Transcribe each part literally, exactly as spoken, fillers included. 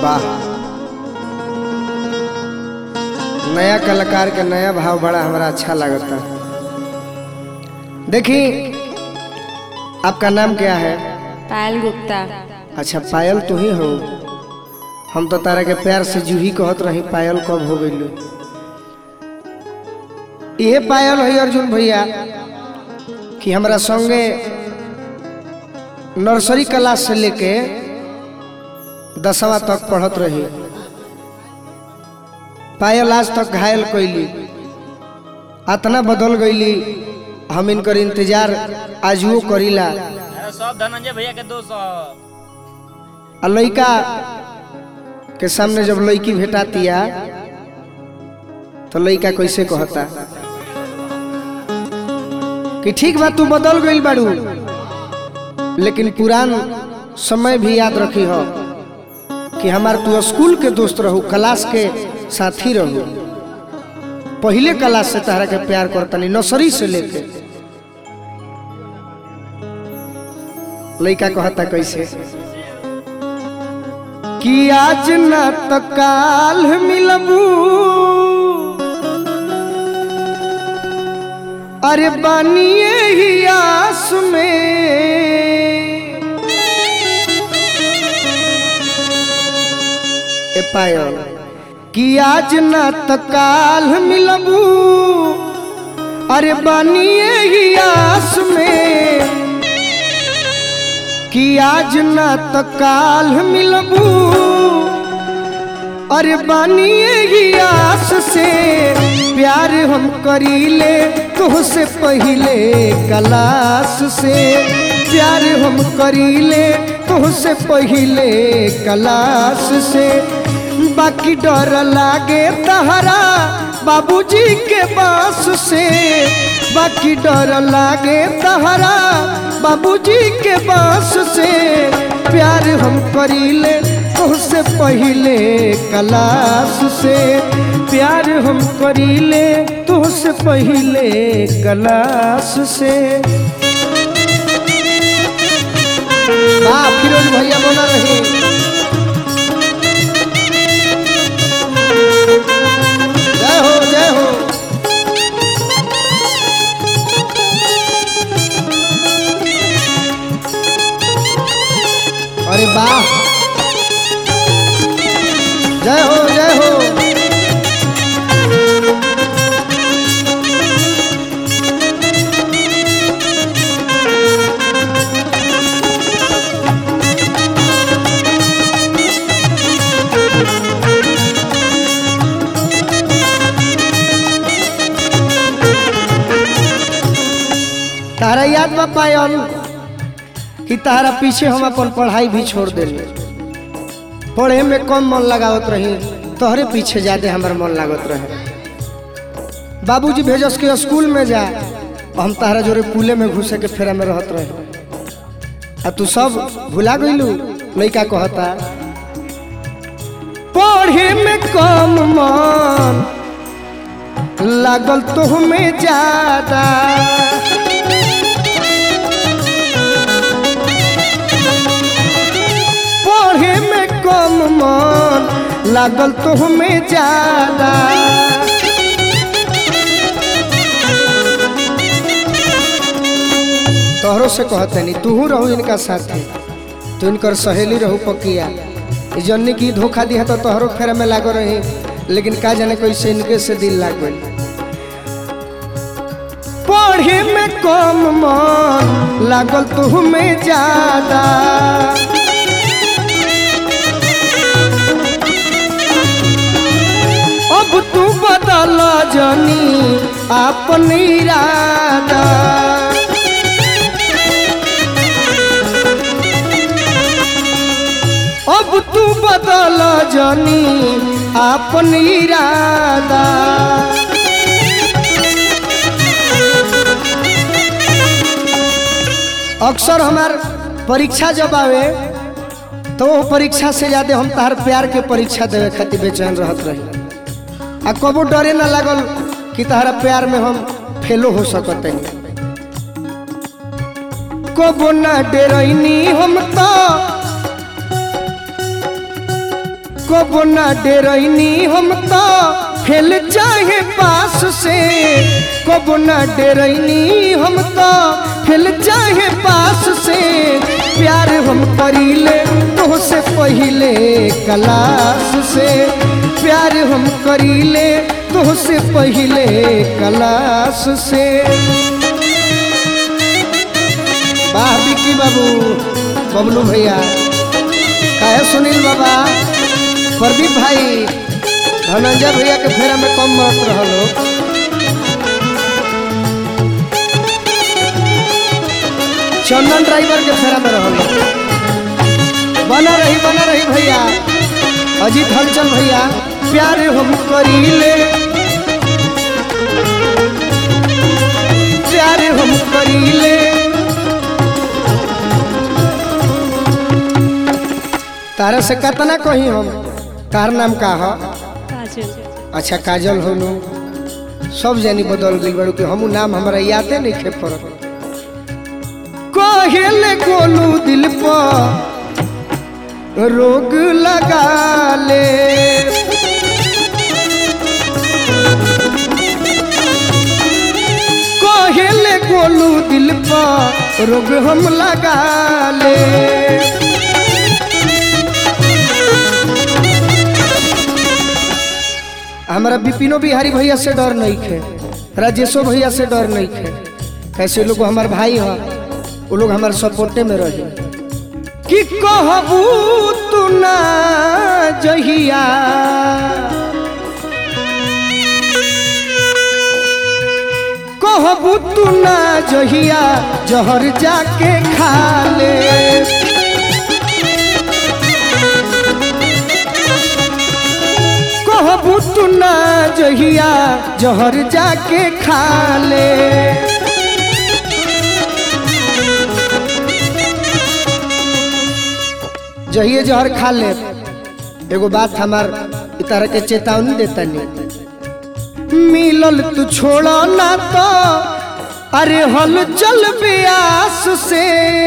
वाह, नया कलाकार के नया भाव बड़ा हमारा अच्छा लगता। देखी, आपका नाम क्या है? पायल गुप्ता। अच्छा, पायल तू ही हो। हम तो तारा के प्यार से जूही कहत रही, पायल कब हो गई? ये पायल है अर्जुन भैया कि हमारा संगे नर्सरी क्लास से लेके दसवा तक पढ़त रही। पायल आज तक घायल कैली, अतना बदल गईली, हम इनकर इंतजार आजुओ करीला। सब धनंजय भैया के दोस्त। आ लड़का के सामने जब लड़की भेटातिया तो लड़का कैसे कहता कि ठीक बा तू बदल गई बाड़ू, लेकिन पुरान समय भी याद रखी हो कि हमार तू स्कूल के दोस्त रहू, क्लास के साथी रहू। पहले क्लास से तहरा के प्यार करतनी, नर्सरी से लेके। लड़का कहता कैसे कि आज न तो काल मिलबू, अरे बानिए ही आस में, ए पायल कि आज न तो काल मिलबू, अरे बानिए ही आस में, कि आज न तो काल मिलबू, अरे बानिए ही आस से। प्यार हम करीले तुझसे पहले क्लास से, प्यार हम करीले तुझसे पहले क्लास से। बाकी डर लागे तहरा बाबूजी के बास से, बाकी डर लागे तहरा बाबूजी के बास से। प्यार हम करीले तुझसे पहले क्लास से, प्यार हम करीले तुझसे पहले क्लास से। वाह फिरोज भैया बना रहे। जय हो जय हो। अरे वाह, जय हो जय हो। तारा याद बा पायल कि तारा पीछे हम अपन पढ़ाई भी छोड़ देली, पढ़े में कम मन लगावत रही, तोहरे पीछे ज्यादा हमार मन लागत रहे। बाबूजी भेजस के स्कूल में जा, हम तारा जोरे पुले में घुसे के फेरा में रहत रहे। आ तू सब भुला गईलू। लड़का कहता पढ़े में कम मन लागल तो में ज्यादा, पढ़े में कम मन लागल तो हमें ज्यादा। तोहरों से कहते नहीं, तू रहू इनका साथी, तू इनकर सहेली रहू पकिया। जन्नी की धोखा दिया तो तोहरों फेरा में लागो रही, लेकिन का जाने कैसे इनके से दिल लाग गई। पढ़े में कम मन लागल तो हमें ज्यादा, अब तू बदल जानी अपन इरादा। अब तू बदल जानी अपन इरादा। अक्सर हमार परीक्षा जब आवे तो वो परीक्षा से ज्यादा हम तार प्यार के परीक्षा देवे खातिर बेचैन रहत रही। आ कबो डरे ना लागल कि तारा प्यार में हम फेलो हो सकते हैं। कबो ना डरैनी हम तो कबो ना डेरैनी हम तो फेल चाहे पास से कबो ना डेरैनी हम तो फेल चाहे पास से प्यार हम करीले तो से पहले क्लास से प्यार हम करीले तो से पहले क्लास से। वाह विकी बाबू बबलू भैया काहे सुनील बाबा प्रदीप भाई धनंजय भैया के फेरा में कम मस्त रहलो। चंदन ड्राइवर के फेरा में रहलो। बना रही बना रही भैया अजीत हलचल भैया प्यार हम करीले प्यार हम करीले। तारा से कतना कही हम तार नाम का हो अच्छा काजल हो नु सब जानी बदल गई बड़ू के हमू नाम हमारा यादे नहीं खे पड़त। कहेले गोलू दिल पर रोग लगा ले कहेले गोलू दिल पर रोग हम लगा ले। हमारा विपिनो बिहारी भैया से डर नहीं खे राजेशो भैया से डर नहीं खे कैसे लोग हमारे भाई हैं वो लोग हमारे सपोर्टे में रहे कि कहबू तू ना जहिया कहबू तू ना जहिया जहर जाके खा ले कहबू तू ना जहिया जहर जाके खा ले। जहिए जहर खा ले एगो बात हमार तरह के चेतावनी देता नहीं मिलल तू छोड़ो ना तो अरे हल चल ब्यास से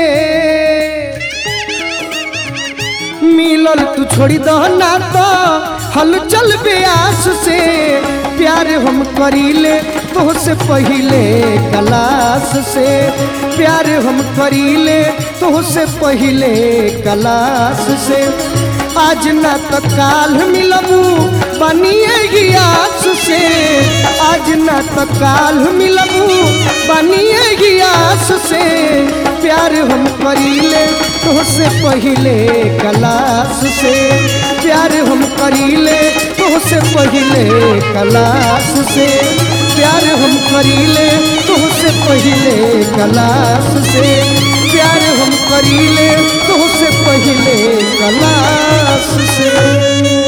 मिलल तू छोड़ी दो ना तो हल चल ब्यास से प्यार हम करीले तो से पहले क्लास से प्यार हम करीले तो से पहले क्लास से आज ना तो काल मिलबू बनिए गियास से आज ना तो काल मिलबू बनिए गियास से प्यार हम करीले तो से पहले क्लास से प्यार हम करीले तो से पहले क्लास से प्यार हम करीले तो से पहले क्लास से प्यार हम करीले तो से पहले क्लास से।